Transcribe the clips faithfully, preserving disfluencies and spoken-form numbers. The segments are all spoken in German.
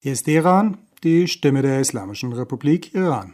Hier ist Teheran, die Stimme der Islamischen Republik Iran.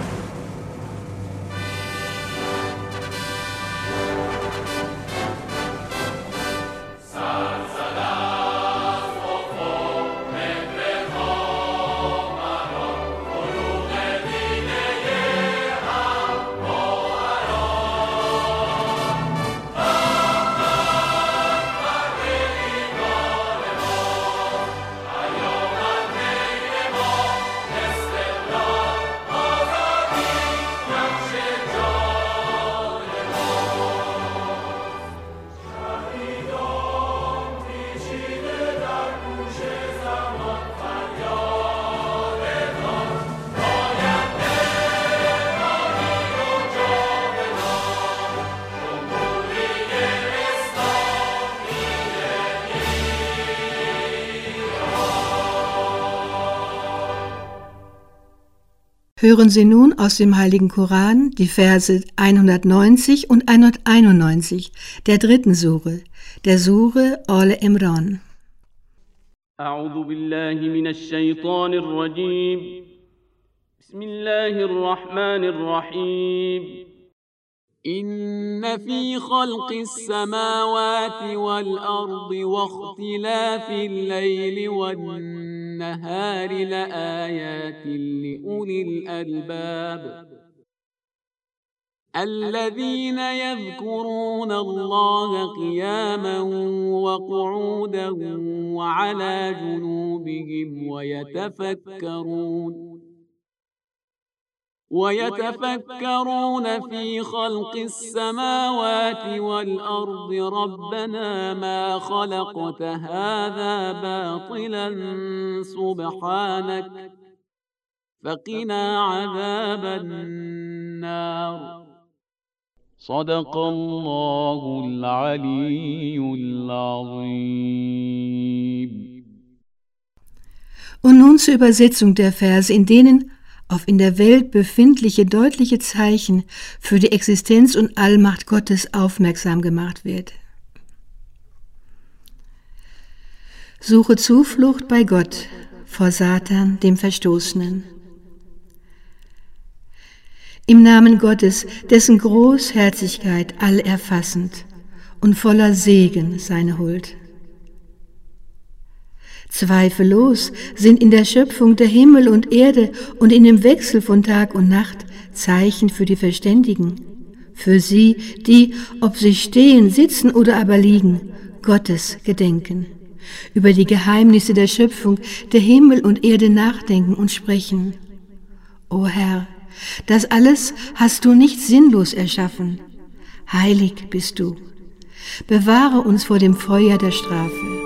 Hören Sie nun aus dem Heiligen Koran die Verse hundertneunzig und hunderteinundneunzig der dritten Sure, der Sure Al-Imran. أعوذ بالله من الشيطان الرجيم بسم الله الرحمن الرحيم إن في خلق السماوات والأرض واختلاف الليل والنهار لآيات لأولي الألباب الذين يذكرون الله قياما وقعودا وعلى جنوبهم ويتفكرون ويتفكرون في خلق السماوات والأرض ربنا ما خلقت هذا باطلا سبحانك فقنا عذاب النار صدق الله العلي العظيم. Und nun zur Übersetzung der Verse, in denen auf in der Welt befindliche deutliche Zeichen für die Existenz und Allmacht Gottes aufmerksam gemacht wird. Suche Zuflucht bei Gott vor Satan, dem Verstoßenen. Im Namen Gottes, dessen Großherzigkeit allerfassend und voller Segen seine Huld. Zweifellos sind in der Schöpfung der Himmel und Erde und in dem Wechsel von Tag und Nacht Zeichen für die Verständigen, für sie, die, ob sie stehen, sitzen oder aber liegen, Gottes gedenken, über die Geheimnisse der Schöpfung der Himmel und Erde nachdenken und sprechen. O Herr, das alles hast du nicht sinnlos erschaffen. Heilig bist du. Bewahre uns vor dem Feuer der Strafe.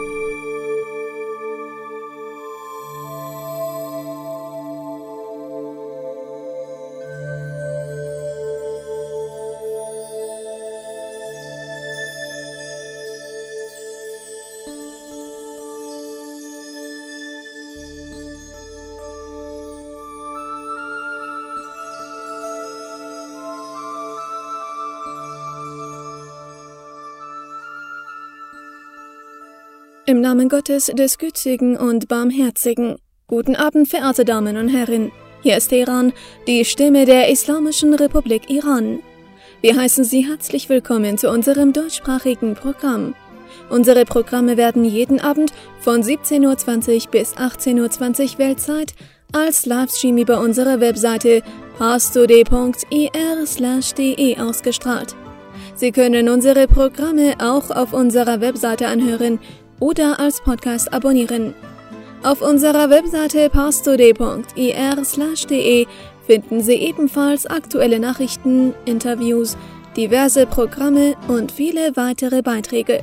Im Namen Gottes, des Gütigen und Barmherzigen. Guten Abend, verehrte Damen und Herren. Hier ist Teheran, die Stimme der Islamischen Republik Iran. Wir heißen Sie herzlich willkommen zu unserem deutschsprachigen Programm. Unsere Programme werden jeden Abend von siebzehn Uhr zwanzig bis achtzehn Uhr zwanzig Weltzeit als Livestream über unsere Webseite parstoday punkt ir slash de ausgestrahlt. Sie können unsere Programme auch auf unserer Webseite anhören oder als Podcast abonnieren. Auf unserer Webseite parstoday punkt ir slash de finden Sie ebenfalls aktuelle Nachrichten, Interviews, diverse Programme und viele weitere Beiträge.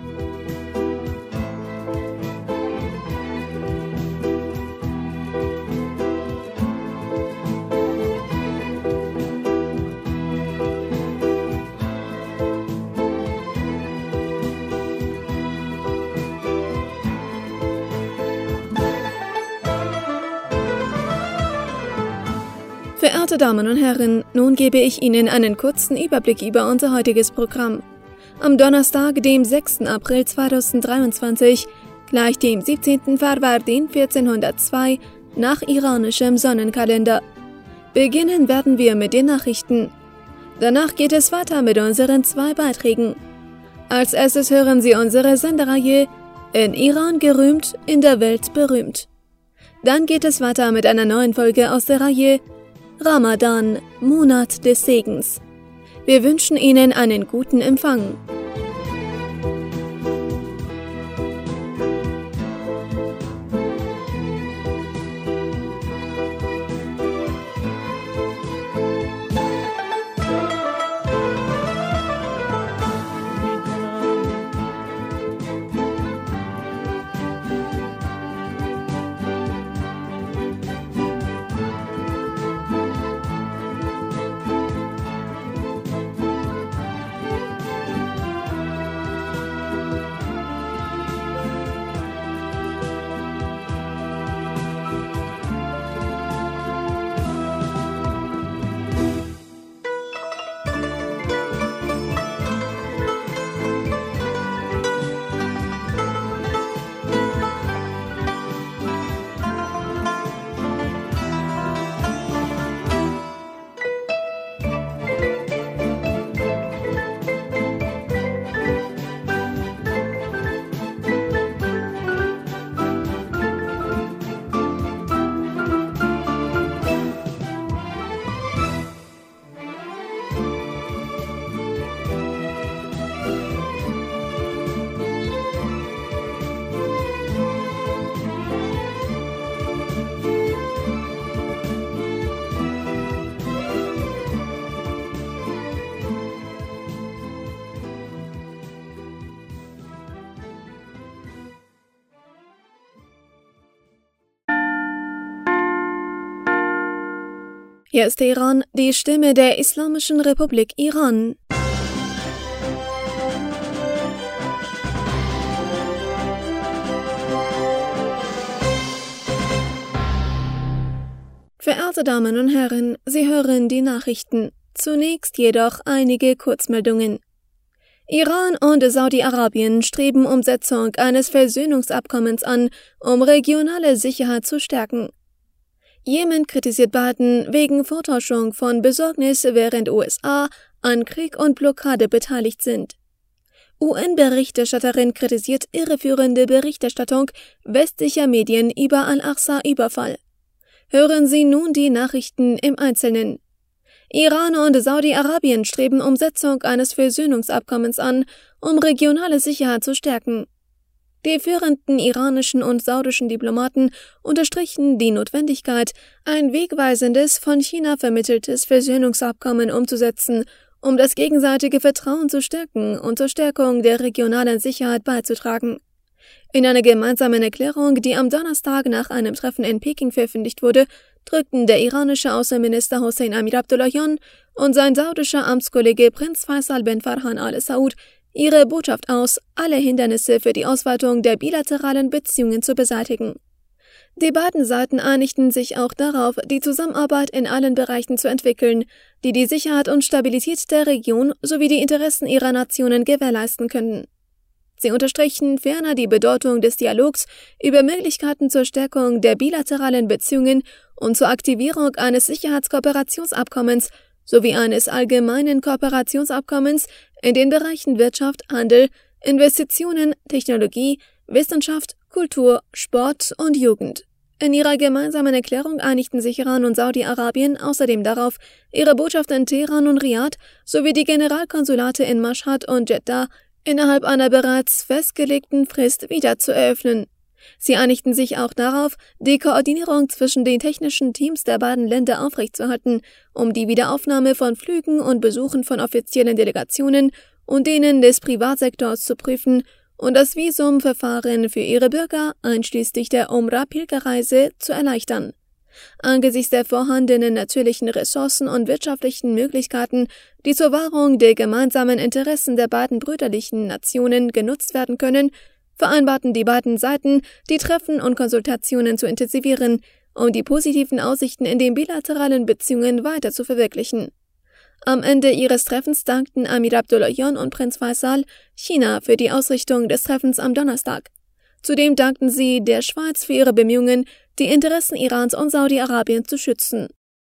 Verehrte Damen und Herren, nun gebe ich Ihnen einen kurzen Überblick über unser heutiges Programm. Am Donnerstag, dem sechsten April zweitausenddreiundzwanzig, gleich dem siebzehnten Farvardin vierzehnhundertzwei nach iranischem Sonnenkalender. Beginnen werden wir mit den Nachrichten. Danach geht es weiter mit unseren zwei Beiträgen. Als erstes hören Sie unsere Sendereihe In Iran gerühmt, in der Welt berühmt. Dann geht es weiter mit einer neuen Folge aus der Reihe Ramadan, Monat des Segens. Wir wünschen Ihnen einen guten Empfang. Hier ist Teheran, die Stimme der Islamischen Republik Iran. Verehrte Damen und Herren, Sie hören die Nachrichten. Zunächst jedoch einige Kurzmeldungen. Iran und Saudi-Arabien streben Umsetzung eines Versöhnungsabkommens an, um regionale Sicherheit zu stärken. Jemen kritisiert Baden wegen Vortäuschung von Besorgnis, während U S A an Krieg und Blockade beteiligt sind. U N-Berichterstatterin kritisiert irreführende Berichterstattung westlicher Medien über Al-Aqsa-Überfall. Hören Sie nun die Nachrichten im Einzelnen. Iran und Saudi-Arabien streben Umsetzung eines Versöhnungsabkommens an, um regionale Sicherheit zu stärken. Die führenden iranischen und saudischen Diplomaten unterstrichen die Notwendigkeit, ein wegweisendes, von China vermitteltes Versöhnungsabkommen umzusetzen, um das gegenseitige Vertrauen zu stärken und zur Stärkung der regionalen Sicherheit beizutragen. In einer gemeinsamen Erklärung, die am Donnerstag nach einem Treffen in Peking veröffentlicht wurde, drückten der iranische Außenminister Hossein Amir Abdullahian und sein saudischer Amtskollege Prinz Faisal bin Farhan Al Saud ihre Botschaft aus, alle Hindernisse für die Ausweitung der bilateralen Beziehungen zu beseitigen. Die beiden Seiten einigten sich auch darauf, die Zusammenarbeit in allen Bereichen zu entwickeln, die die Sicherheit und Stabilität der Region sowie die Interessen ihrer Nationen gewährleisten können. Sie unterstrichen ferner die Bedeutung des Dialogs über Möglichkeiten zur Stärkung der bilateralen Beziehungen und zur Aktivierung eines Sicherheitskooperationsabkommens sowie eines allgemeinen Kooperationsabkommens in den Bereichen Wirtschaft, Handel, Investitionen, Technologie, Wissenschaft, Kultur, Sport und Jugend. In ihrer gemeinsamen Erklärung einigten sich Iran und Saudi-Arabien außerdem darauf, ihre Botschaft in Teheran und Riad sowie die Generalkonsulate in Mashhad und Jeddah innerhalb einer bereits festgelegten Frist wieder zu eröffnen. Sie einigten sich auch darauf, die Koordinierung zwischen den technischen Teams der beiden Länder aufrechtzuerhalten, um die Wiederaufnahme von Flügen und Besuchen von offiziellen Delegationen und denen des Privatsektors zu prüfen und das Visumverfahren für ihre Bürger einschließlich der Umrah-Pilgerreise zu erleichtern. Angesichts der vorhandenen natürlichen Ressourcen und wirtschaftlichen Möglichkeiten, die zur Wahrung der gemeinsamen Interessen der beiden brüderlichen Nationen genutzt werden können, vereinbarten die beiden Seiten, die Treffen und Konsultationen zu intensivieren, um die positiven Aussichten in den bilateralen Beziehungen weiter zu verwirklichen. Am Ende ihres Treffens dankten Amir Abdullahian und Prinz Faisal China für die Ausrichtung des Treffens am Donnerstag. Zudem dankten sie der Schweiz für ihre Bemühungen, die Interessen Irans und Saudi-Arabien zu schützen.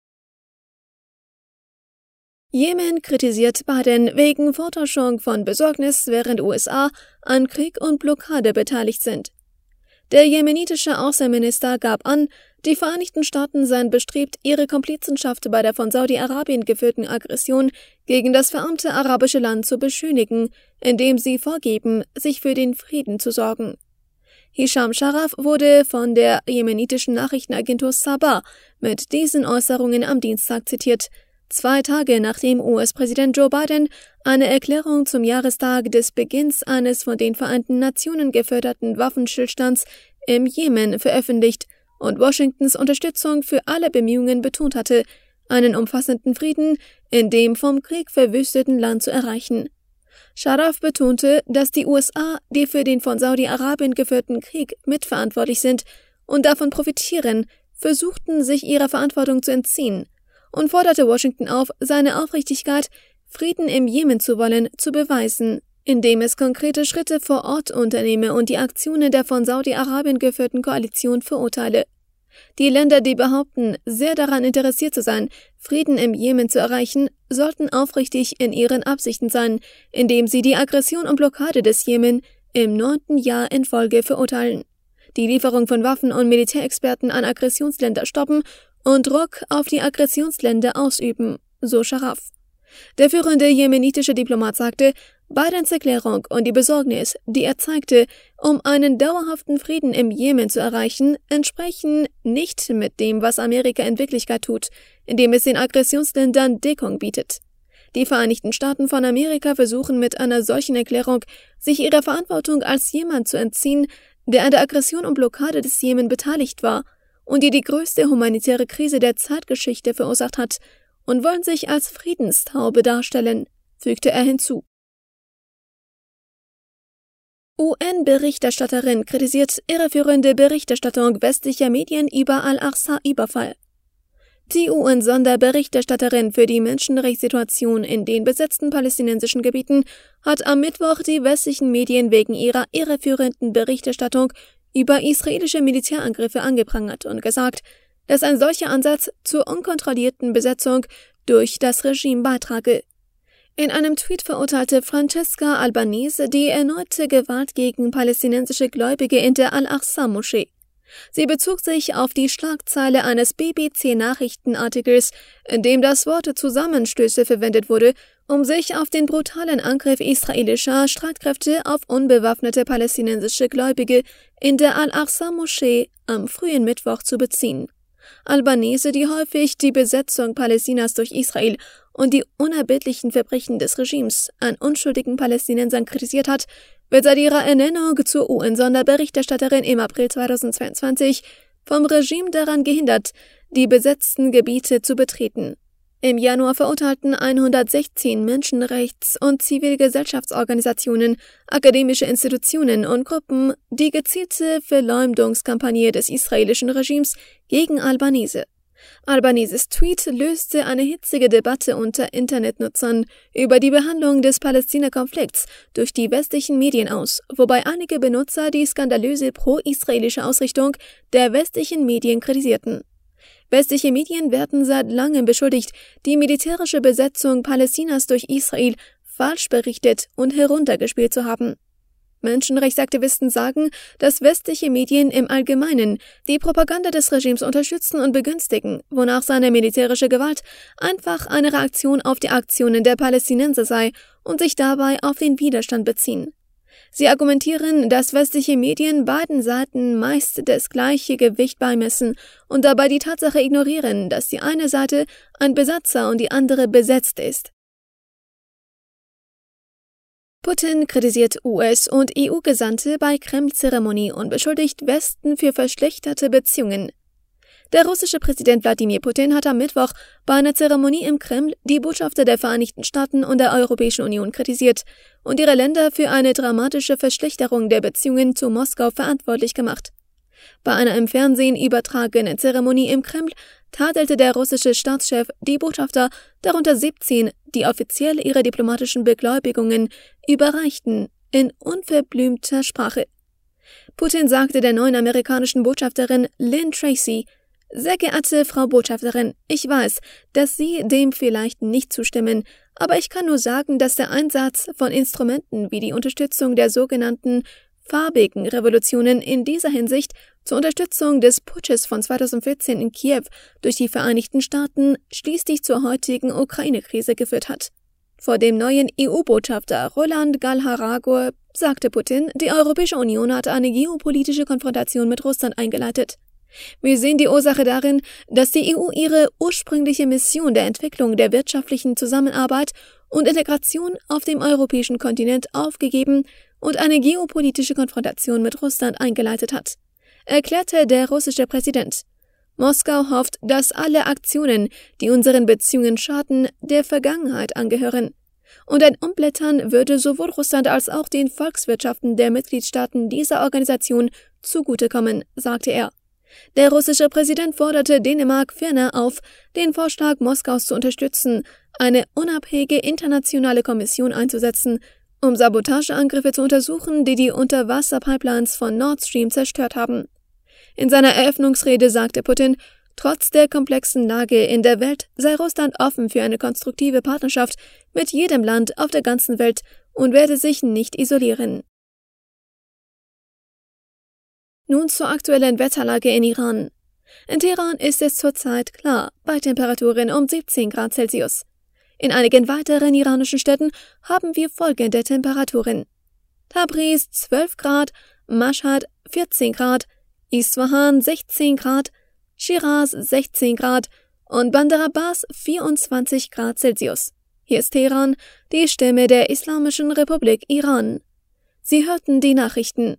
Jemen kritisiert Biden wegen Vortäuschung von Besorgnis, während U S A an Krieg und Blockade beteiligt sind. Der jemenitische Außenminister gab an, die Vereinigten Staaten seien bestrebt, ihre Komplizenschaft bei der von Saudi-Arabien geführten Aggression gegen das verarmte arabische Land zu beschönigen, indem sie vorgeben, sich für den Frieden zu sorgen. Hisham Sharaf wurde von der jemenitischen Nachrichtenagentur Sabah mit diesen Äußerungen am Dienstag zitiert, zwei Tage nachdem U S-Präsident Joe Biden eine Erklärung zum Jahrestag des Beginns eines von den Vereinten Nationen geförderten Waffenstillstands im Jemen veröffentlicht und Washingtons Unterstützung für alle Bemühungen betont hatte, einen umfassenden Frieden in dem vom Krieg verwüsteten Land zu erreichen. Sharaf betonte, dass die U S A, die für den von Saudi-Arabien geführten Krieg mitverantwortlich sind und davon profitieren, versuchten, sich ihrer Verantwortung zu entziehen, und forderte Washington auf, seine Aufrichtigkeit, Frieden im Jemen zu wollen, zu beweisen, indem es konkrete Schritte vor Ort unternehme und die Aktionen der von Saudi-Arabien geführten Koalition verurteile. Die Länder, die behaupten, sehr daran interessiert zu sein, Frieden im Jemen zu erreichen, sollten aufrichtig in ihren Absichten sein, indem sie die Aggression und Blockade des Jemen im neunten Jahr in Folge verurteilen, die Lieferung von Waffen und Militärexperten an Aggressionsländer stoppen und Druck auf die Aggressionsländer ausüben, so Sharaf. Der führende jemenitische Diplomat sagte, Bidens Erklärung und die Besorgnis, die er zeigte, um einen dauerhaften Frieden im Jemen zu erreichen, entsprechen nicht mit dem, was Amerika in Wirklichkeit tut, indem es den Aggressionsländern Deckung bietet. Die Vereinigten Staaten von Amerika versuchen mit einer solchen Erklärung, sich ihrer Verantwortung als jemand zu entziehen, der an der Aggression und Blockade des Jemen beteiligt war und die die größte humanitäre Krise der Zeitgeschichte verursacht hat, und wollen sich als Friedenstaube darstellen, fügte er hinzu. U N-Berichterstatterin kritisiert irreführende Berichterstattung westlicher Medien über Al-Aqsa-Überfall. Die U N-Sonderberichterstatterin für die Menschenrechtssituation in den besetzten palästinensischen Gebieten hat am Mittwoch die westlichen Medien wegen ihrer irreführenden Berichterstattung über israelische Militärangriffe angeprangert und gesagt, dass ein solcher Ansatz zur unkontrollierten Besetzung durch das Regime beitrage. In einem Tweet verurteilte Francesca Albanese die erneute Gewalt gegen palästinensische Gläubige in der Al-Aqsa-Moschee. Sie bezog sich auf die Schlagzeile eines B B C-Nachrichtenartikels, in dem das Wort Zusammenstöße verwendet wurde, um sich auf den brutalen Angriff israelischer Streitkräfte auf unbewaffnete palästinensische Gläubige in der Al-Aqsa-Moschee am frühen Mittwoch zu beziehen. Albanese, die häufig die Besetzung Palästinas durch Israel und die unerbittlichen Verbrechen des Regimes an unschuldigen Palästinensern kritisiert hat, wird seit ihrer Ernennung zur U N-Sonderberichterstatterin im April zweitausendzweiundzwanzig vom Regime daran gehindert, die besetzten Gebiete zu betreten. Im Januar verurteilten hundertsechzehn Menschenrechts- und Zivilgesellschaftsorganisationen, akademische Institutionen und Gruppen die gezielte Verleumdungskampagne des israelischen Regimes gegen Albanese. Albaneses Tweet löste eine hitzige Debatte unter Internetnutzern über die Behandlung des Palästina-Konflikts durch die westlichen Medien aus, wobei einige Benutzer die skandalöse pro-israelische Ausrichtung der westlichen Medien kritisierten. Westliche Medien werden seit langem beschuldigt, die militärische Besetzung Palästinas durch Israel falsch berichtet und heruntergespielt zu haben. Menschenrechtsaktivisten sagen, dass westliche Medien im Allgemeinen die Propaganda des Regimes unterstützen und begünstigen, wonach seine militärische Gewalt einfach eine Reaktion auf die Aktionen der Palästinenser sei und sich dabei auf den Widerstand beziehen. Sie argumentieren, dass westliche Medien beiden Seiten meist das gleiche Gewicht beimessen und dabei die Tatsache ignorieren, dass die eine Seite ein Besatzer und die andere besetzt ist. Putin kritisiert U S- und E U-Gesandte bei Kreml-Zeremonie und beschuldigt Westen für verschlechterte Beziehungen. Der russische Präsident Wladimir Putin hat am Mittwoch bei einer Zeremonie im Kreml die Botschafter der Vereinigten Staaten und der Europäischen Union kritisiert und ihre Länder für eine dramatische Verschlechterung der Beziehungen zu Moskau verantwortlich gemacht. Bei einer im Fernsehen übertragenen Zeremonie im Kreml tadelte der russische Staatschef die Botschafter, darunter siebzehn, die offiziell ihre diplomatischen Begläubigungen überreichten, in unverblümter Sprache. Putin sagte der neuen amerikanischen Botschafterin Lynn Tracy: Sehr geehrte Frau Botschafterin, ich weiß, dass Sie dem vielleicht nicht zustimmen, aber ich kann nur sagen, dass der Einsatz von Instrumenten wie die Unterstützung der sogenannten farbigen Revolutionen in dieser Hinsicht zur Unterstützung des Putsches von zweitausendvierzehn in Kiew durch die Vereinigten Staaten schließlich zur heutigen Ukraine-Krise geführt hat. Vor dem neuen E U-Botschafter Roland Galharagor sagte Putin, die Europäische Union hat eine geopolitische Konfrontation mit Russland eingeleitet. Wir sehen die Ursache darin, dass die E U ihre ursprüngliche Mission der Entwicklung der wirtschaftlichen Zusammenarbeit und Integration auf dem europäischen Kontinent aufgegeben und eine geopolitische Konfrontation mit Russland eingeleitet hat, erklärte der russische Präsident. Moskau hofft, dass alle Aktionen, die unseren Beziehungen schaden, der Vergangenheit angehören. Und ein Umblättern würde sowohl Russland als auch den Volkswirtschaften der Mitgliedstaaten dieser Organisation zugutekommen, sagte er. Der russische Präsident forderte Dänemark ferner auf, den Vorschlag Moskaus zu unterstützen, eine unabhängige internationale Kommission einzusetzen, um Sabotageangriffe zu untersuchen, die die Unterwasserpipelines von Nord Stream zerstört haben. In seiner Eröffnungsrede sagte Putin, trotz der komplexen Lage in der Welt sei Russland offen für eine konstruktive Partnerschaft mit jedem Land auf der ganzen Welt und werde sich nicht isolieren. Nun zur aktuellen Wetterlage in Iran. In Teheran ist es zurzeit klar, bei Temperaturen um siebzehn Grad Celsius. In einigen weiteren iranischen Städten haben wir folgende Temperaturen: Tabriz zwölf Grad, Mashhad vierzehn Grad, Isfahan sechzehn Grad, Shiraz sechzehn Grad und Bandar Abbas vierundzwanzig Grad Celsius. Hier ist Teheran, die Stimme der Islamischen Republik Iran. Sie hörten die Nachrichten.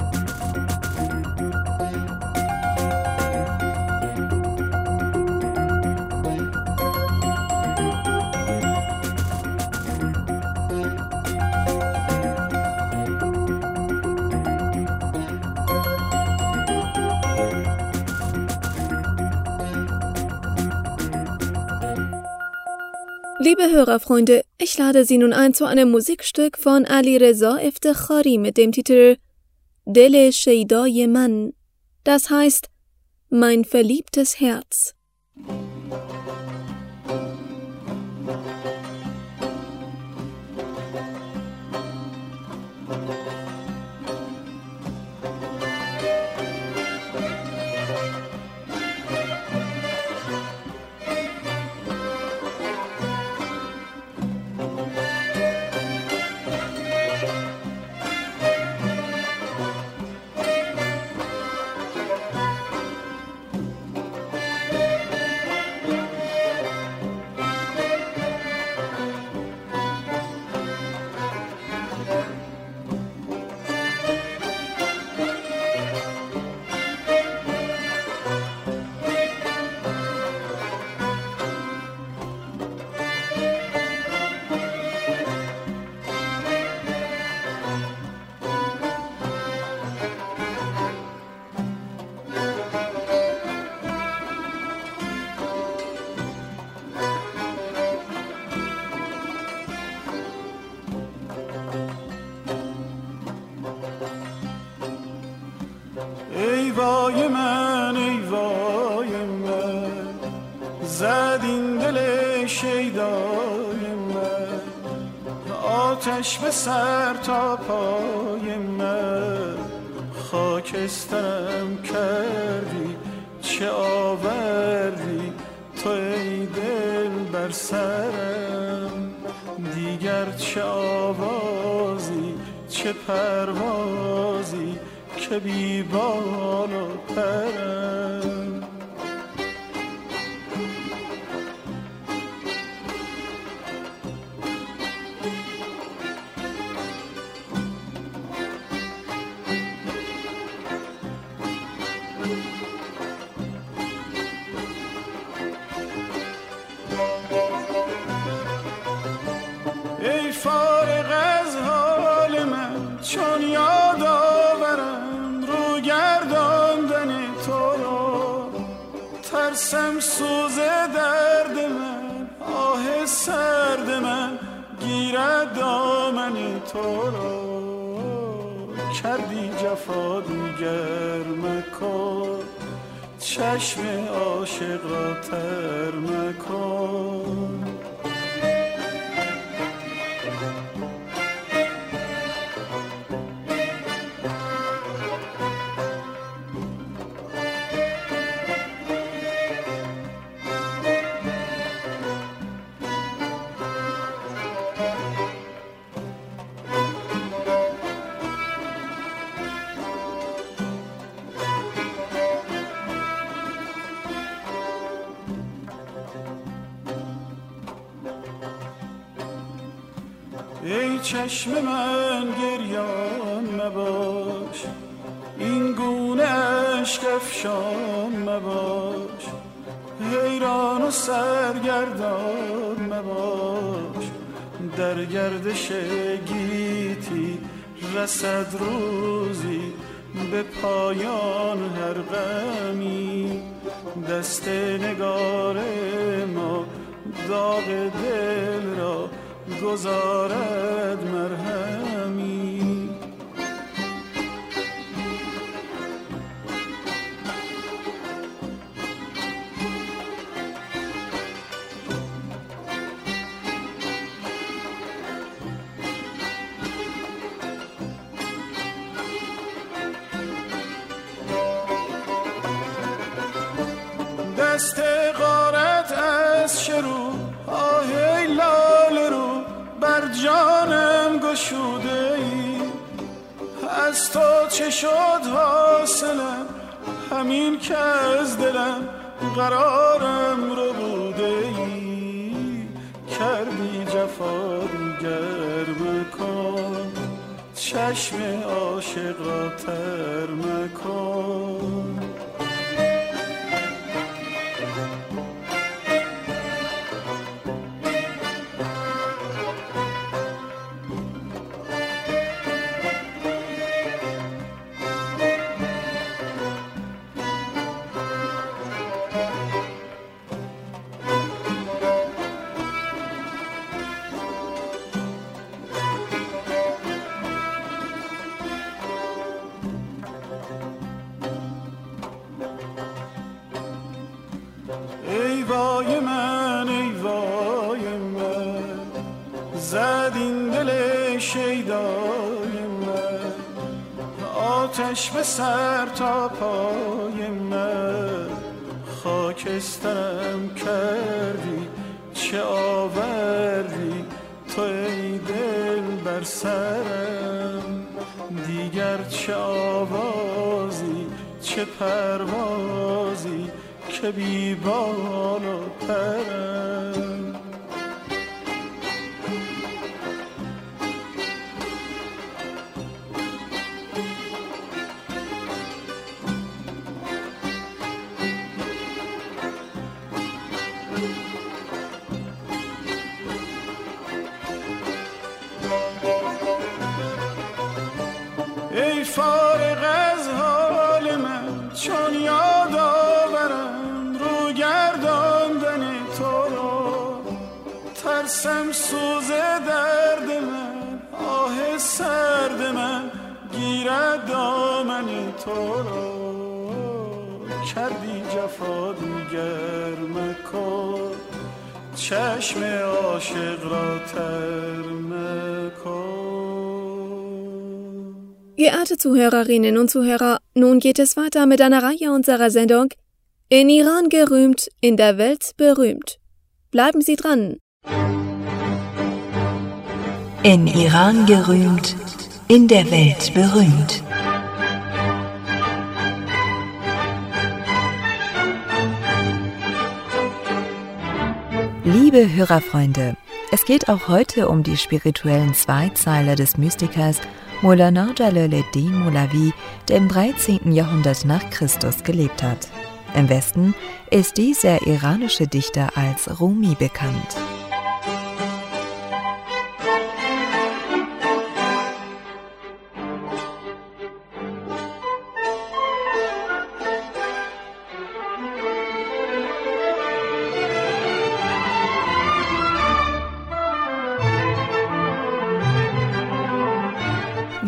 Liebe Hörerfreunde, ich lade Sie nun ein zu einem Musikstück von Ali Reza Eftekhari mit dem Titel Dil Sheidaye Man. Das heißt, mein verliebtes Herz. ای وای من ای وای من زد این دل شیدای من آتش به سر تا پای من خاکسترم کردی چه آوردی تو ای دل بر سرم دیگر چه آوازی چه پروازی که بی بال و پرم ای فارغ از حال من چون یاد آورم رو گرداندن تو را ترسم سوز درد من آه سرد من گیرد دامن تو را کردی جفا دیگر مکن، چشم عاشق را تر مکن. ای چشم من گریان مباش، این گونه عشق افشان مباش، حیران و سرگردان مباش. در گردش گیتی رسد روزی، به پایان هر غمی دست نگار ما داغ دل را گذارد مرهمی. دست غارت از شروع آهی لال رو بر جانم گشوده ای، از تو چه شد حاصلم همین که از دلم قرارم رو بوده ای. کردی جفا دیگر مکن، چشم عاشق را تر مکن. ای وای من ای وای من، زد این دل شیدای من، آتش به سر تا پای من. خاکسترم کردی چه آوردی تو ای دل بر سرم، دیگر چه آوازی چه پروازی که بی بال و پرم. ای فارغ از حال من چون یاد آورم رو گرداندن تو را، ترسم سوز درد من آه سرد من گیرد دامن تو را. کردی جفا دیگر مکن، چشم عاشق را تر مکن. Geehrte Zuhörerinnen und Zuhörer, nun geht es weiter mit einer Reihe unserer Sendung In Iran gerühmt, in der Welt berühmt. Bleiben Sie dran. In Iran gerühmt, in der Welt berühmt. Liebe Hörerfreunde, es geht auch heute um die spirituellen Zweizeiler des Mystikers Maulana Jalaluddin Moulavi, der im dreizehnten Jahrhundert nach Christus gelebt hat. Im Westen ist dieser iranische Dichter als Rumi bekannt.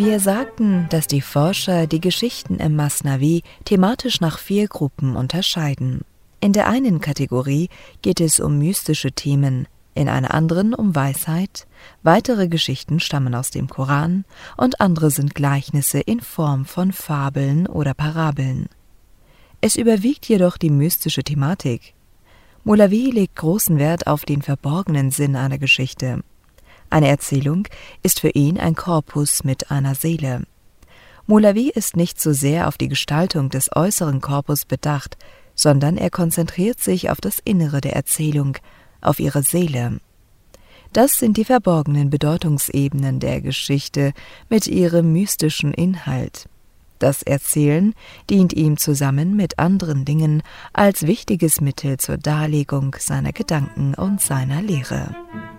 Wir sagten, dass die Forscher die Geschichten im Masnavi thematisch nach vier Gruppen unterscheiden. In der einen Kategorie geht es um mystische Themen, in einer anderen um Weisheit, weitere Geschichten stammen aus dem Koran und andere sind Gleichnisse in Form von Fabeln oder Parabeln. Es überwiegt jedoch die mystische Thematik. Molavi legt großen Wert auf den verborgenen Sinn einer Geschichte. Eine Erzählung ist für ihn ein Korpus mit einer Seele. Molavi ist nicht so sehr auf die Gestaltung des äußeren Korpus bedacht, sondern er konzentriert sich auf das Innere der Erzählung, auf ihre Seele. Das sind die verborgenen Bedeutungsebenen der Geschichte mit ihrem mystischen Inhalt. Das Erzählen dient ihm zusammen mit anderen Dingen als wichtiges Mittel zur Darlegung seiner Gedanken und seiner Lehre.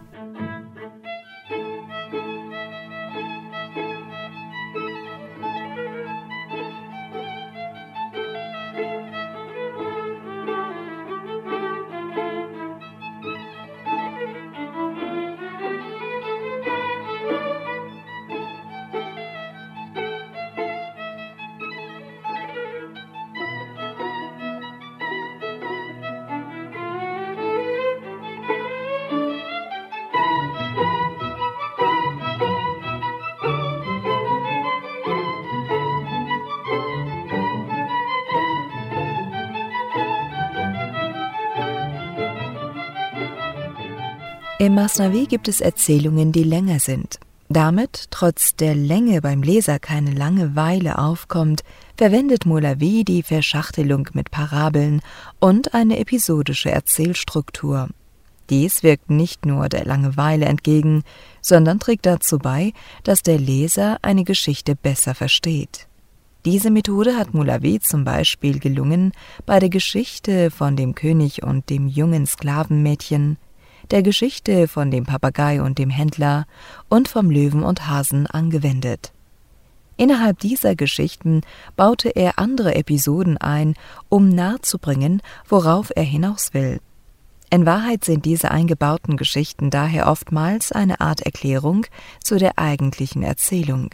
Im Masnavi gibt es Erzählungen, die länger sind. Damit, trotz der Länge beim Leser keine Langeweile aufkommt, verwendet Molavi die Verschachtelung mit Parabeln und eine episodische Erzählstruktur. Dies wirkt nicht nur der Langeweile entgegen, sondern trägt dazu bei, dass der Leser eine Geschichte besser versteht. Diese Methode hat Molavi zum Beispiel gelungen bei der Geschichte von dem König und dem jungen Sklavenmädchen, der Geschichte von dem Papagei und dem Händler und vom Löwen und Hasen angewendet. Innerhalb dieser Geschichten baute er andere Episoden ein, um nahezubringen, worauf er hinaus will. In Wahrheit sind diese eingebauten Geschichten daher oftmals eine Art Erklärung zu der eigentlichen Erzählung.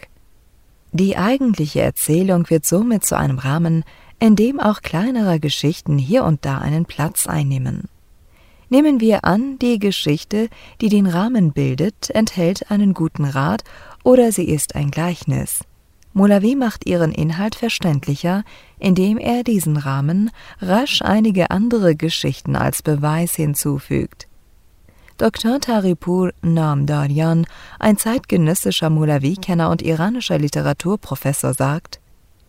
Die eigentliche Erzählung wird somit zu einem Rahmen, in dem auch kleinere Geschichten hier und da einen Platz einnehmen. Nehmen wir an, die Geschichte, die den Rahmen bildet, enthält einen guten Rat oder sie ist ein Gleichnis. Molavi macht ihren Inhalt verständlicher, indem er diesen Rahmen rasch einige andere Geschichten als Beweis hinzufügt. Doktor Taripur Namdarian, ein zeitgenössischer Molavi-Kenner und iranischer Literaturprofessor, sagt: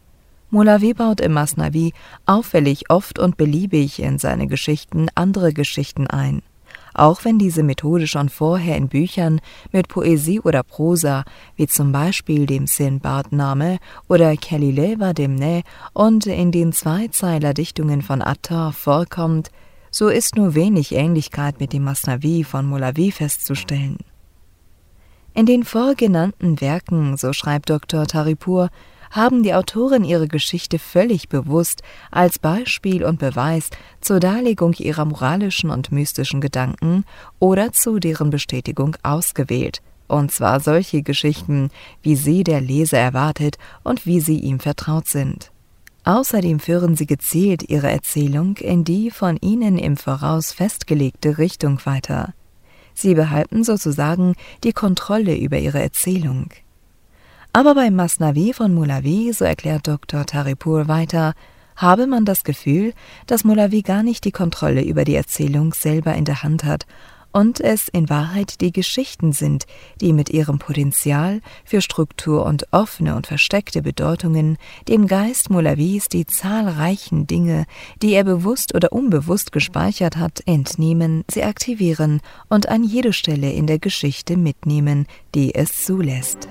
Molavi baut im Masnavi auffällig oft und beliebig in seine Geschichten andere Geschichten ein, auch wenn diese Methode schon vorher in Büchern mit Poesie oder Prosa, wie zum Beispiel dem Sinbad-Name oder Khalileva Demne und in den Zweizeiler-Dichtungen von Attar vorkommt, so ist nur wenig Ähnlichkeit mit dem Masnavi von Molavi festzustellen. In den vorgenannten Werken, so schreibt Doktor Taripur, haben die Autoren ihre Geschichte völlig bewusst als Beispiel und Beweis zur Darlegung ihrer moralischen und mystischen Gedanken oder zu deren Bestätigung ausgewählt, und zwar solche Geschichten, wie sie der Leser erwartet und wie sie ihm vertraut sind. Außerdem führen sie gezielt ihre Erzählung in die von ihnen im Voraus festgelegte Richtung weiter. Sie behalten sozusagen die Kontrolle über ihre Erzählung. Aber beim Masnavi von Molavi, so erklärt Doktor Taripur weiter, habe man das Gefühl, dass Molavi gar nicht die Kontrolle über die Erzählung selber in der Hand hat und es in Wahrheit die Geschichten sind, die mit ihrem Potenzial für Struktur und offene und versteckte Bedeutungen dem Geist Molavis die zahlreichen Dinge, die er bewusst oder unbewusst gespeichert hat, entnehmen, sie aktivieren und an jede Stelle in der Geschichte mitnehmen, die es zulässt.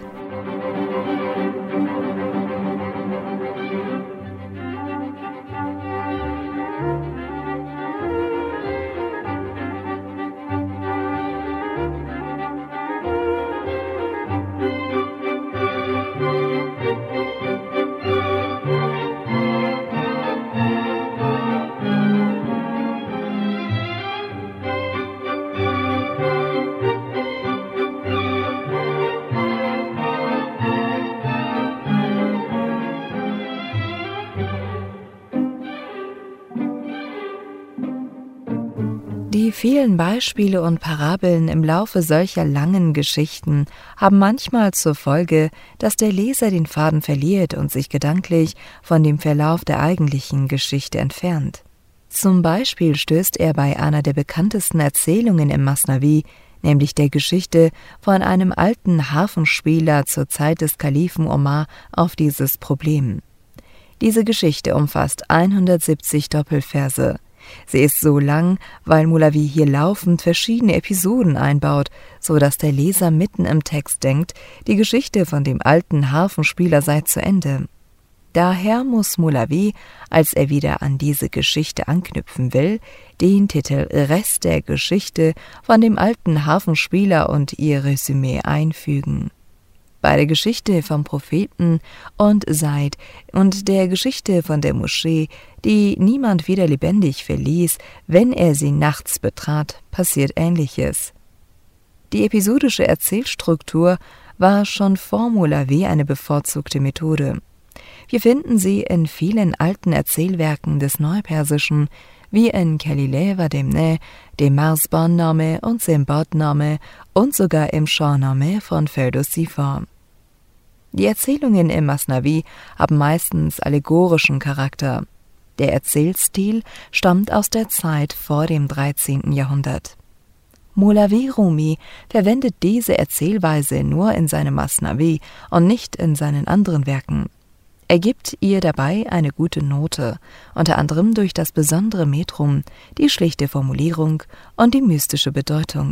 Die vielen Beispiele und Parabeln im Laufe solcher langen Geschichten haben manchmal zur Folge, dass der Leser den Faden verliert und sich gedanklich von dem Verlauf der eigentlichen Geschichte entfernt. Zum Beispiel stößt er bei einer der bekanntesten Erzählungen im Masnavi, nämlich der Geschichte von einem alten Harfenspieler zur Zeit des Kalifen Omar, auf dieses Problem. Diese Geschichte umfasst hundertsiebzig Doppelverse. Sie ist so lang, weil Molavi hier laufend verschiedene Episoden einbaut, so dass der Leser mitten im Text denkt, die Geschichte von dem alten Harfenspieler sei zu Ende. Daher muss Molavi, als er wieder an diese Geschichte anknüpfen will, den Titel Rest der Geschichte von dem alten Harfenspieler und ihr Resümee einfügen. Bei der Geschichte vom Propheten und Said und der Geschichte von der Moschee, die niemand wieder lebendig verließ, wenn er sie nachts betrat, passiert Ähnliches. Die episodische Erzählstruktur war schon vor Molavi eine bevorzugte Methode. Wir finden sie in vielen alten Erzählwerken des Neupersischen, wie in Kalileva Demne, dem Marsban-Name und Sembad-Name und sogar im Shahnameh von Ferdowsi-Farm. Die Erzählungen im Masnavi haben meistens allegorischen Charakter. Der Erzählstil stammt aus der Zeit vor dem dreizehnten Jahrhundert. Molavi Rumi verwendet diese Erzählweise nur in seinem Masnavi und nicht in seinen anderen Werken. Er gibt ihr dabei eine gute Note, unter anderem durch das besondere Metrum, die schlichte Formulierung und die mystische Bedeutung.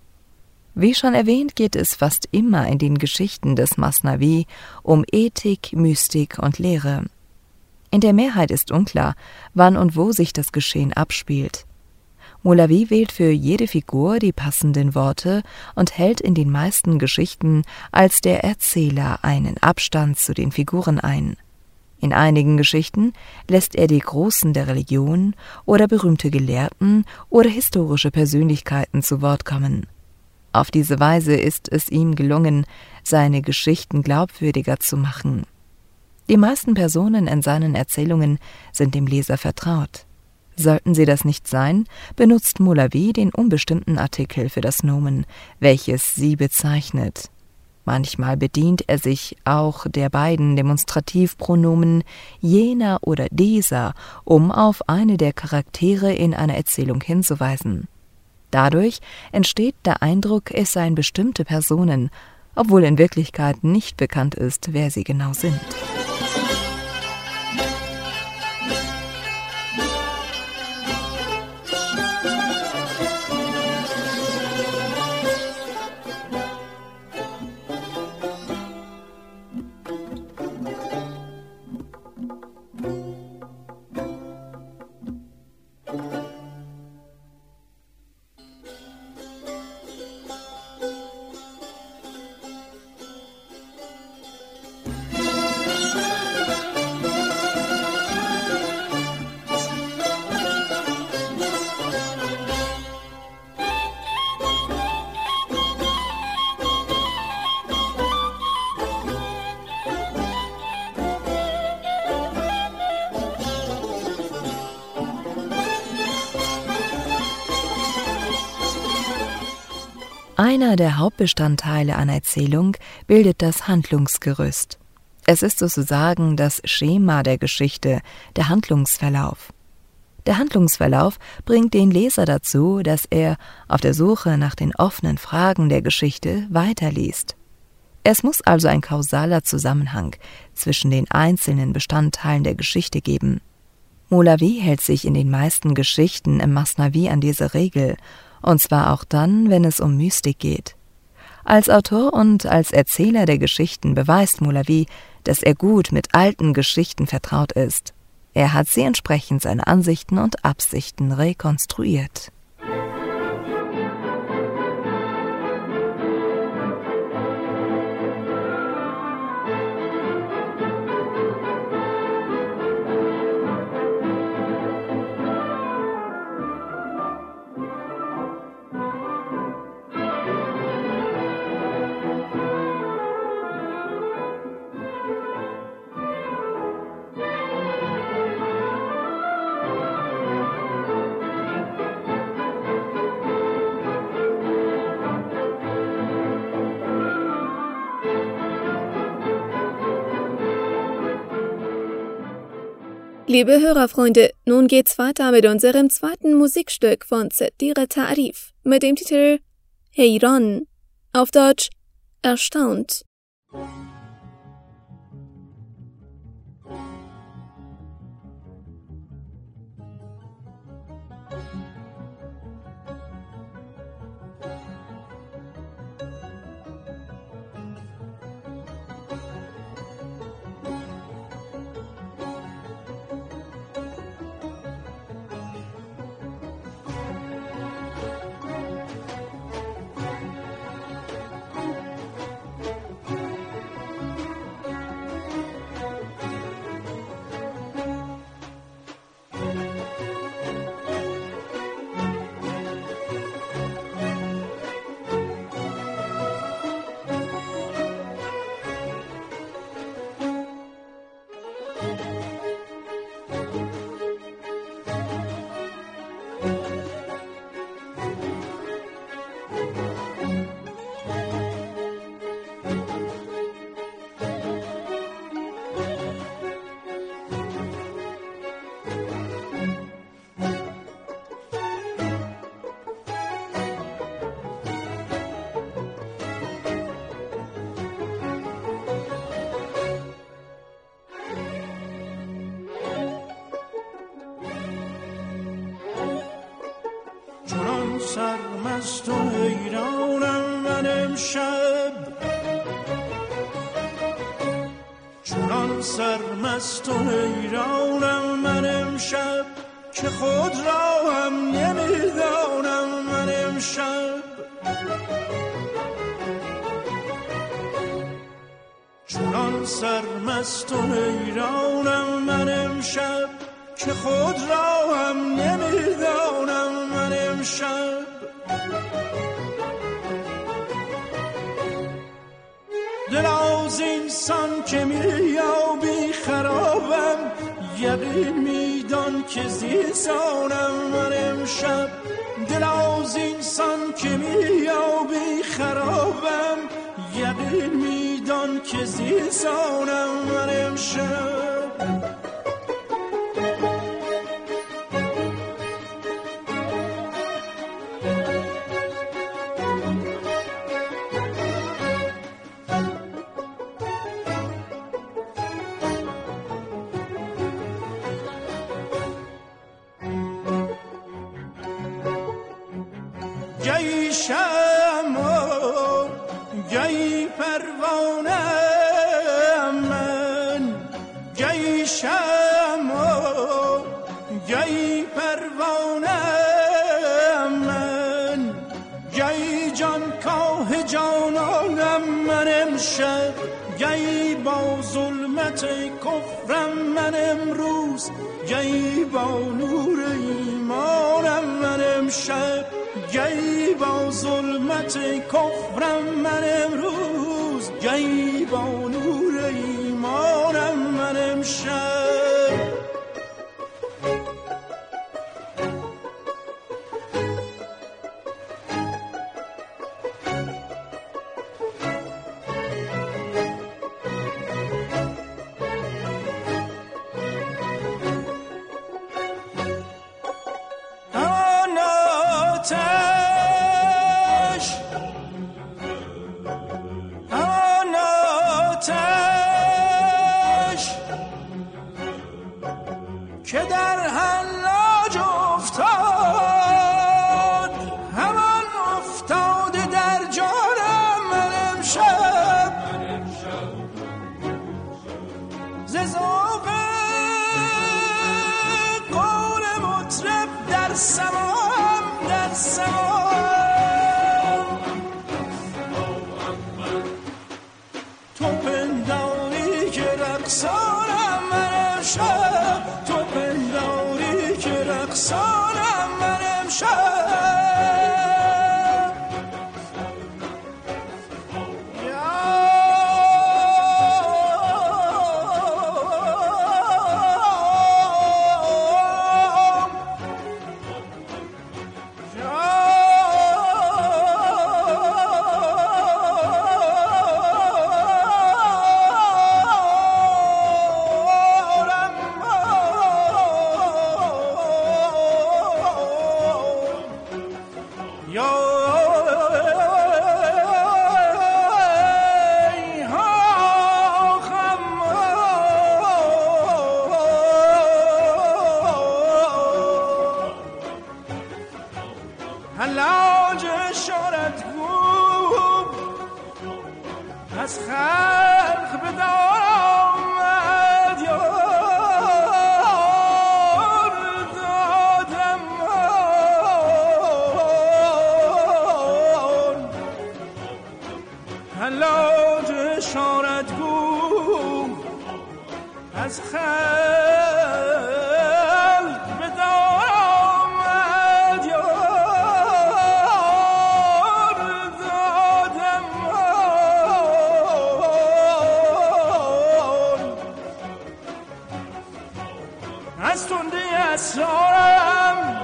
Wie schon erwähnt, geht es fast immer in den Geschichten des Masnavi um Ethik, Mystik und Lehre. In der Mehrheit ist unklar, wann und wo sich das Geschehen abspielt. Molavi wählt für jede Figur die passenden Worte und hält in den meisten Geschichten als der Erzähler einen Abstand zu den Figuren ein. In einigen Geschichten lässt er die Großen der Religion oder berühmte Gelehrten oder historische Persönlichkeiten zu Wort kommen. Auf diese Weise ist es ihm gelungen, seine Geschichten glaubwürdiger zu machen. Die meisten Personen in seinen Erzählungen sind dem Leser vertraut. Sollten sie das nicht sein, benutzt Molavi den unbestimmten Artikel für das Nomen, welches sie bezeichnet. Manchmal bedient er sich auch der beiden Demonstrativpronomen jener oder dieser, um auf eine der Charaktere in einer Erzählung hinzuweisen. Dadurch entsteht der Eindruck, es seien bestimmte Personen, obwohl in Wirklichkeit nicht bekannt ist, wer sie genau sind. Einer der Hauptbestandteile einer Erzählung bildet das Handlungsgerüst. Es ist sozusagen das Schema der Geschichte, der Handlungsverlauf. Der Handlungsverlauf bringt den Leser dazu, dass er auf der Suche nach den offenen Fragen der Geschichte weiterliest. Es muss also ein kausaler Zusammenhang zwischen den einzelnen Bestandteilen der Geschichte geben. Molavi hält sich in den meisten Geschichten im Masnavi an diese Regel, und zwar auch dann, wenn es um Mystik geht. Als Autor und als Erzähler der Geschichten beweist Molavi, dass er gut mit alten Geschichten vertraut ist. Er hat sie entsprechend seiner Ansichten und Absichten rekonstruiert. Liebe Hörerfreunde, nun geht's weiter mit unserem zweiten Musikstück von Zetire Ta'rif mit dem Titel Heyran, auf Deutsch Erstaunt. سرمست و حیرانم من امشب، چنان سرمست و حیرانم من امشب که خود را هم نمیدانم من امشب. چنان سرمست و حیرانم من امشب که خود را هم نمیدانم من امشب. دل از اینسان که میابی خرابم، یقین میدان که زیسانم من امشب. دل از اینسان که میابی خرابم، یقین میدان که زیسانم من امشب. گهی شمع گهی پروانه من، گهی شمع گهی پروانه من، گهی جانکاه جانانم من امشب. گهی با ظلمت کفرم من امروز، گهی با نور ایمانم من امشب. گهی با ظلمت کفرم من امروز، گهی با نور ایمانم من امشب. که در حلاج افتاد، همان افتاده در جانم من امشب. ز ذوق قول مطرب در سماعم در سماعم، تو پنداری که رقصانم من امشب. تو پنداری که رقصانم من امشب. حلاج شارت گو از خلق به دار آمد یار دادم آن حلاج شارت گو از خلق اسرارم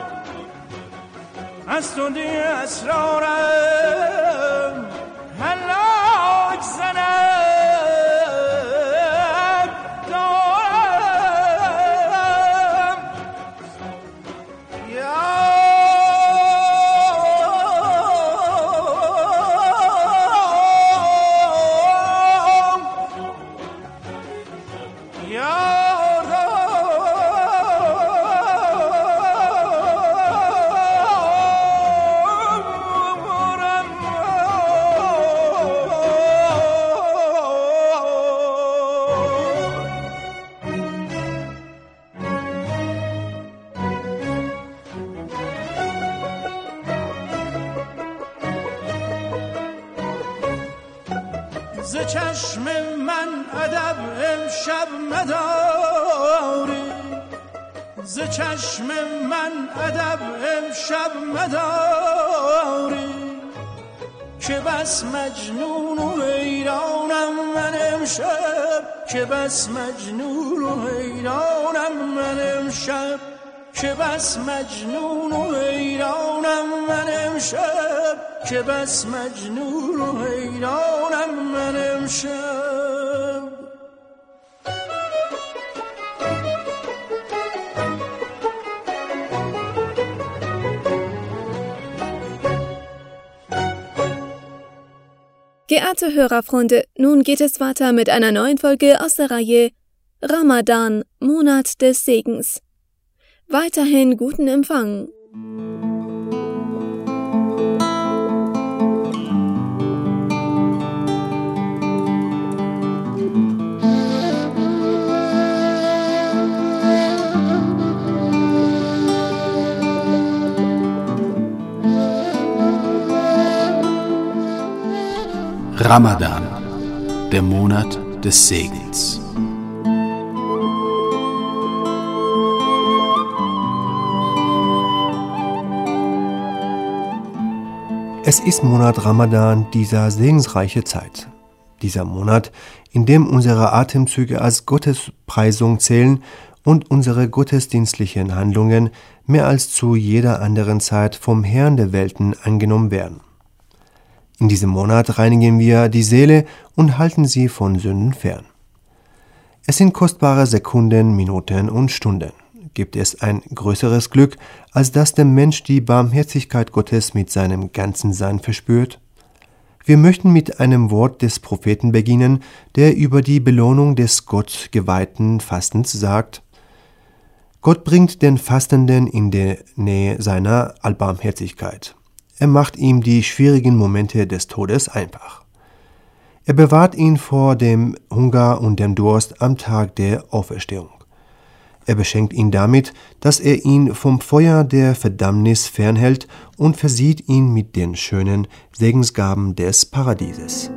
از تندی اسرارم حلاج زند دارم یا یا ز چشم من ادب امشب مداری ز چشم من ادب امشب مداری که بس مجنون و حیرانم من امشب که بس مجنون و حیرانم من امشب که بس مجنون و حیرانم من امشب که بس مجنون و حیرانم من امشب Geehrte Hörerfreunde, nun geht es weiter mit einer neuen Folge aus der Reihe Ramadan, Monat des Segens. Weiterhin guten Empfang. Ramadan, der Monat des Segens. Es ist Monat Ramadan, dieser segensreiche Zeit. Dieser Monat, in dem unsere Atemzüge als Gottespreisung zählen und unsere gottesdienstlichen Handlungen mehr als zu jeder anderen Zeit vom Herrn der Welten angenommen werden. In diesem Monat reinigen wir die Seele und halten sie von Sünden fern. Es sind kostbare Sekunden, Minuten und Stunden. Gibt es ein größeres Glück, als dass der Mensch die Barmherzigkeit Gottes mit seinem ganzen Sein verspürt? Wir möchten mit einem Wort des Propheten beginnen, der über die Belohnung des Gott geweihten Fastens sagt: Gott bringt den Fastenden in die Nähe seiner Allbarmherzigkeit. Er macht ihm die schwierigen Momente des Todes einfach. Er bewahrt ihn vor dem Hunger und dem Durst am Tag der Auferstehung. Er beschenkt ihn damit, dass er ihn vom Feuer der Verdammnis fernhält und versieht ihn mit den schönen Segensgaben des Paradieses.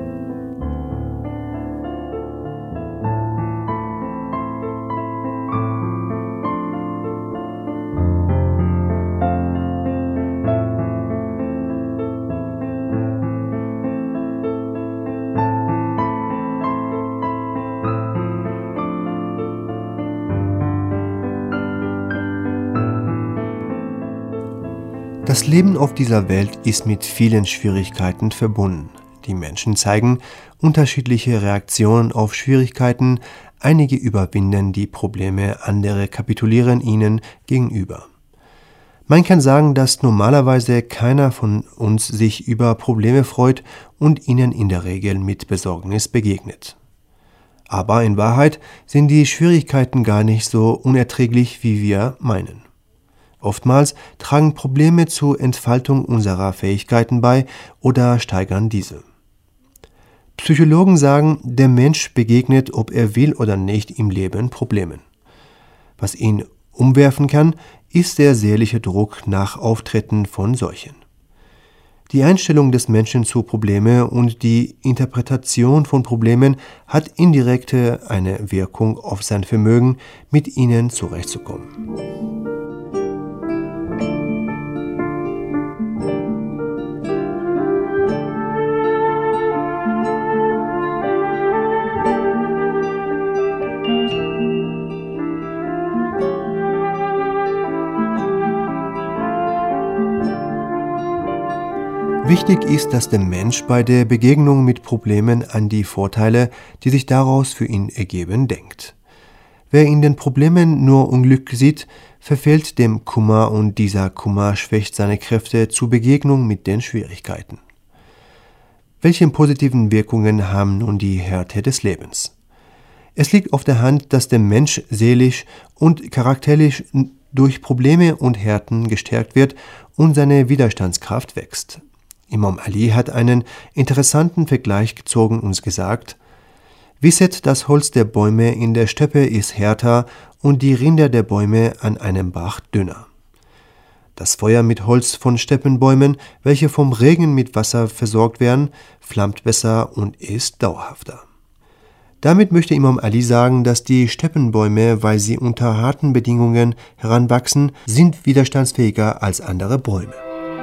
Das Leben auf dieser Welt ist mit vielen Schwierigkeiten verbunden. Die Menschen zeigen unterschiedliche Reaktionen auf Schwierigkeiten, einige überwinden die Probleme, andere kapitulieren ihnen gegenüber. Man kann sagen, dass normalerweise keiner von uns sich über Probleme freut und ihnen in der Regel mit Besorgnis begegnet. Aber in Wahrheit sind die Schwierigkeiten gar nicht so unerträglich, wie wir meinen. Oftmals tragen Probleme zur Entfaltung unserer Fähigkeiten bei oder steigern diese. Psychologen sagen, der Mensch begegnet, ob er will oder nicht, im Leben Problemen. Was ihn umwerfen kann, ist der seelische Druck nach Auftreten von solchen. Die Einstellung des Menschen zu Problemen und die Interpretation von Problemen hat indirekt eine Wirkung auf sein Vermögen, mit ihnen zurechtzukommen. Wichtig ist, dass der Mensch bei der Begegnung mit Problemen an die Vorteile, die sich daraus für ihn ergeben, denkt. Wer in den Problemen nur Unglück sieht, verfällt dem Kummer und dieser Kummer schwächt seine Kräfte zur Begegnung mit den Schwierigkeiten. Welche positiven Wirkungen haben nun die Härte des Lebens? Es liegt auf der Hand, dass der Mensch seelisch und charakterlich durch Probleme und Härten gestärkt wird und seine Widerstandskraft wächst. Imam Ali hat einen interessanten Vergleich gezogen und gesagt: Wisset, das Holz der Bäume in der Steppe ist härter und die Rinder der Bäume an einem Bach dünner. Das Feuer mit Holz von Steppenbäumen, welche vom Regen mit Wasser versorgt werden, flammt besser und ist dauerhafter. Damit möchte Imam Ali sagen, dass die Steppenbäume, weil sie unter harten Bedingungen heranwachsen, sind widerstandsfähiger als andere Bäume.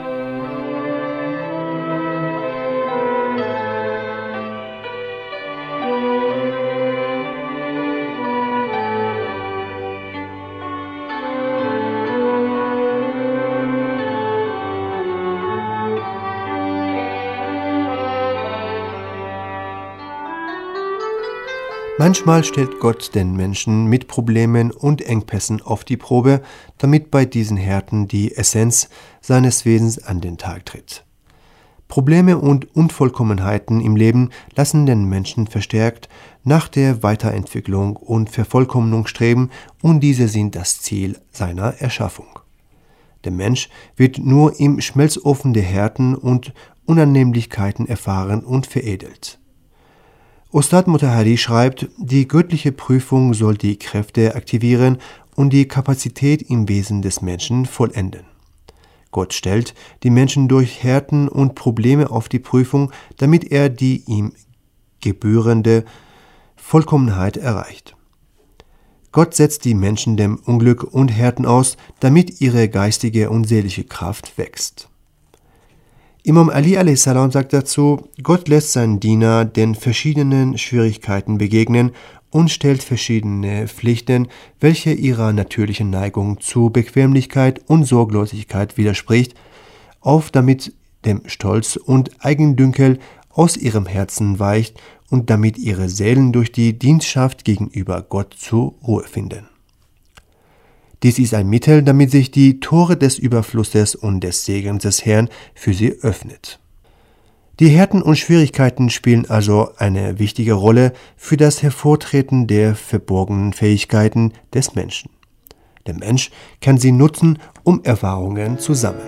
Manchmal stellt Gott den Menschen mit Problemen und Engpässen auf die Probe, damit bei diesen Härten die Essenz seines Wesens an den Tag tritt. Probleme und Unvollkommenheiten im Leben lassen den Menschen verstärkt nach der Weiterentwicklung und Vervollkommnung streben, und diese sind das Ziel seiner Erschaffung. Der Mensch wird nur im Schmelzofen der Härten und Unannehmlichkeiten erfahren und veredelt. Ustad Mutahari schreibt, die göttliche Prüfung soll die Kräfte aktivieren und die Kapazität im Wesen des Menschen vollenden. Gott stellt die Menschen durch Härten und Probleme auf die Prüfung, damit er die ihm gebührende Vollkommenheit erreicht. Gott setzt die Menschen dem Unglück und Härten aus, damit ihre geistige und seelische Kraft wächst. Imam Ali a s. sagt dazu, Gott lässt seinen Diener den verschiedenen Schwierigkeiten begegnen und stellt verschiedene Pflichten, welche ihrer natürlichen Neigung zu Bequemlichkeit und Sorglosigkeit widerspricht, auf, damit dem Stolz und Eigendünkel aus ihrem Herzen weicht und damit ihre Seelen durch die Dienstschaft gegenüber Gott zur Ruhe finden. Dies ist ein Mittel, damit sich die Tore des Überflusses und des Segens des Herrn für sie öffnet. Die Härten und Schwierigkeiten spielen also eine wichtige Rolle für das Hervortreten der verborgenen Fähigkeiten des Menschen. Der Mensch kann sie nutzen, um Erfahrungen zu sammeln.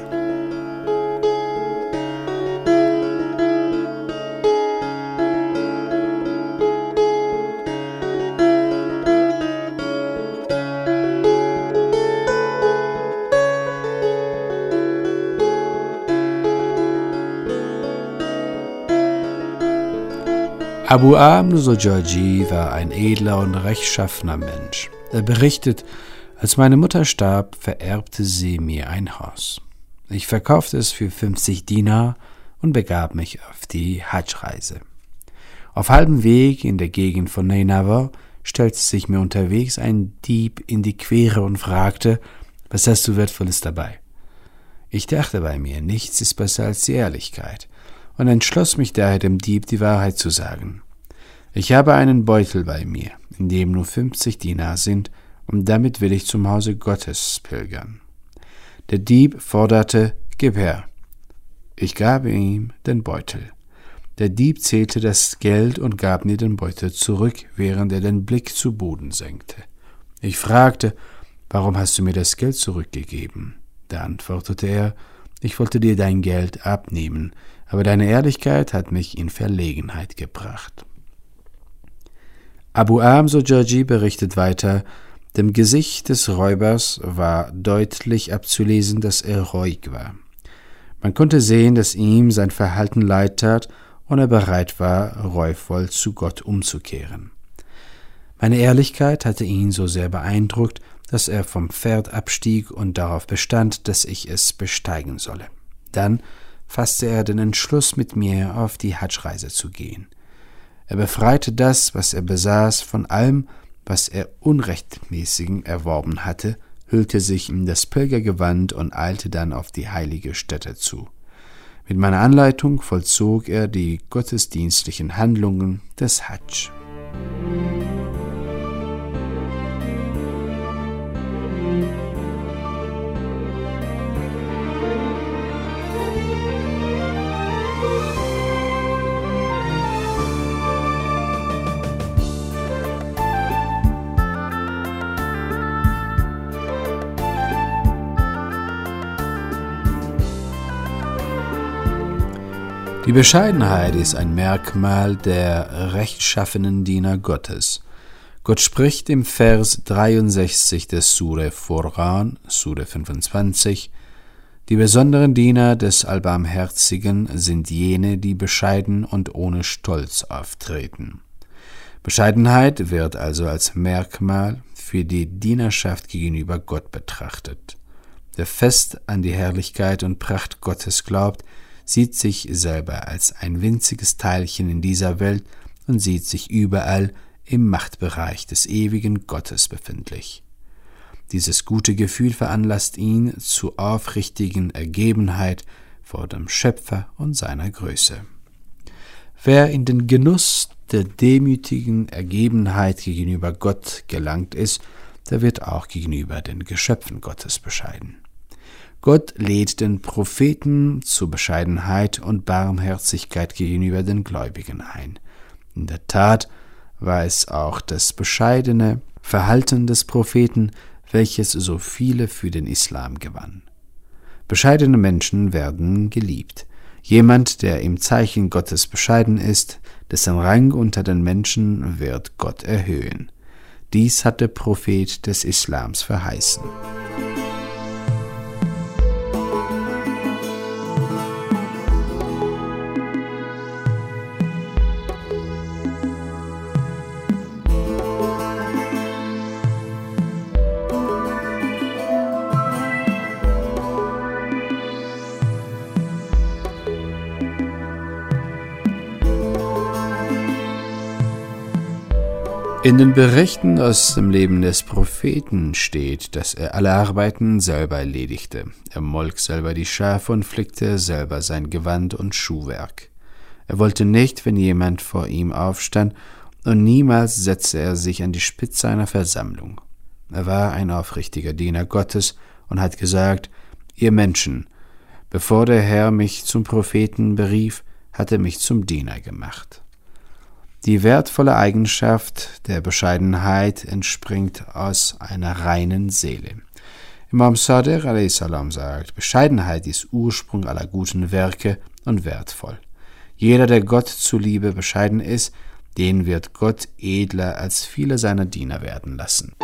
Abu Amr Zujaji war ein edler und rechtschaffener Mensch. Er berichtet, als meine Mutter starb, vererbte sie mir ein Haus. Ich verkaufte es für fünfzig Dinar und begab mich auf die Hajj-Reise. Auf halbem Weg in der Gegend von Nineveh stellte sich mir unterwegs ein Dieb in die Quere und fragte, was hast du Wertvolles dabei? Ich dachte bei mir, nichts ist besser als die Ehrlichkeit, und entschloss mich daher, dem Dieb die Wahrheit zu sagen. Ich habe einen Beutel bei mir, in dem nur fünfzig Dinar sind, und damit will ich zum Hause Gottes pilgern. Der Dieb forderte, gib her. Ich gab ihm den Beutel. Der Dieb zählte das Geld und gab mir den Beutel zurück, während er den Blick zu Boden senkte. Ich fragte, warum hast du mir das Geld zurückgegeben? Da antwortete er: Ich wollte dir dein Geld abnehmen, aber deine Ehrlichkeit hat mich in Verlegenheit gebracht. Abu Amr Zojaji berichtet weiter: Dem Gesicht des Räubers war deutlich abzulesen, dass er reuig war. Man konnte sehen, dass ihm sein Verhalten leid tat und er bereit war, reuevoll zu Gott umzukehren. Meine Ehrlichkeit hatte ihn so sehr beeindruckt, dass er vom Pferd abstieg und darauf bestand, dass ich es besteigen solle. Dann fasste er den Entschluss, mit mir auf die Hadschreise zu gehen. Er befreite das, was er besaß, von allem, was er unrechtmäßig erworben hatte, hüllte sich in das Pilgergewand und eilte dann auf die heilige Stätte zu. Mit meiner Anleitung vollzog er die gottesdienstlichen Handlungen des Hadsch. Die Bescheidenheit ist ein Merkmal der rechtschaffenen Diener Gottes. Gott spricht im Vers dreiundsechzig des Sure Furqan, Sure fünfundzwanzig: Die besonderen Diener des Allbarmherzigen sind jene, die bescheiden und ohne Stolz auftreten. Bescheidenheit wird also als Merkmal für die Dienerschaft gegenüber Gott betrachtet. Wer fest an die Herrlichkeit und Pracht Gottes glaubt, sieht sich selber als ein winziges Teilchen in dieser Welt und sieht sich überall im Machtbereich des ewigen Gottes befindlich. Dieses gute Gefühl veranlasst ihn zu aufrichtigen Ergebenheit vor dem Schöpfer und seiner Größe. Wer in den Genuss der demütigen Ergebenheit gegenüber Gott gelangt ist, der wird auch gegenüber den Geschöpfen Gottes bescheiden. Gott lädt den Propheten zu Bescheidenheit und Barmherzigkeit gegenüber den Gläubigen ein. In der Tat war es auch das bescheidene Verhalten des Propheten, welches so viele für den Islam gewann. Bescheidene Menschen werden geliebt. Jemand, der im Zeichen Gottes bescheiden ist, dessen Rang unter den Menschen wird Gott erhöhen. Dies hat der Prophet des Islams verheißen. In den Berichten aus dem Leben des Propheten steht, dass er alle Arbeiten selber erledigte. Er molk selber die Schafe und flickte selber sein Gewand und Schuhwerk. Er wollte nicht, wenn jemand vor ihm aufstand, und niemals setzte er sich an die Spitze einer Versammlung. Er war ein aufrichtiger Diener Gottes und hat gesagt: Ihr Menschen, bevor der Herr mich zum Propheten berief, hat er mich zum Diener gemacht. Die wertvolle Eigenschaft der Bescheidenheit entspringt aus einer reinen Seele. Imam Sadiq a.s. sagt: Bescheidenheit ist Ursprung aller guten Werke und wertvoll. Jeder, der Gott zuliebe bescheiden ist, den wird Gott edler als viele seiner Diener werden lassen.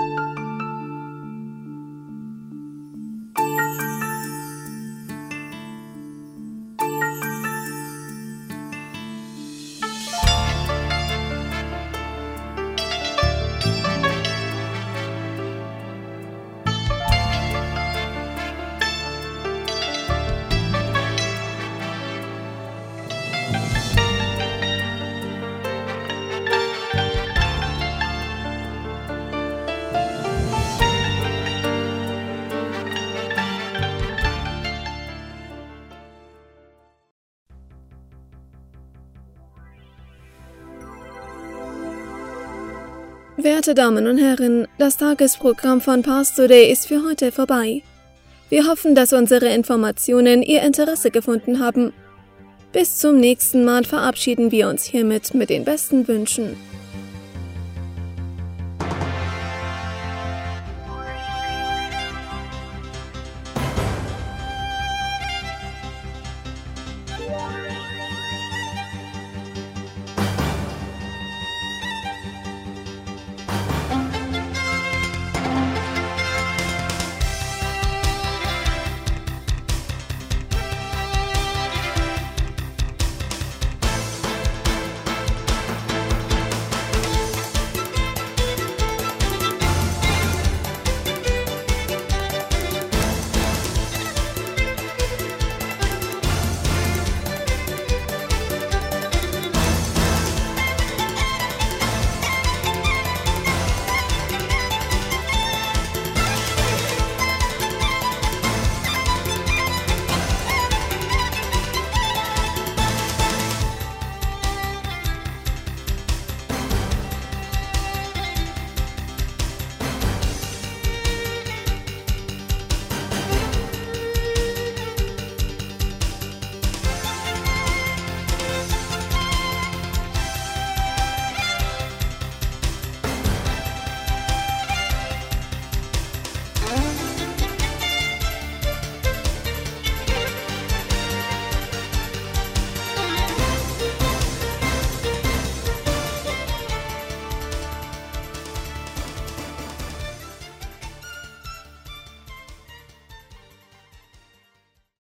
Werte Damen und Herren, das Tagesprogramm von Pars Today ist für heute vorbei. Wir hoffen, dass unsere Informationen Ihr Interesse gefunden haben. Bis zum nächsten Mal verabschieden wir uns hiermit mit den besten Wünschen.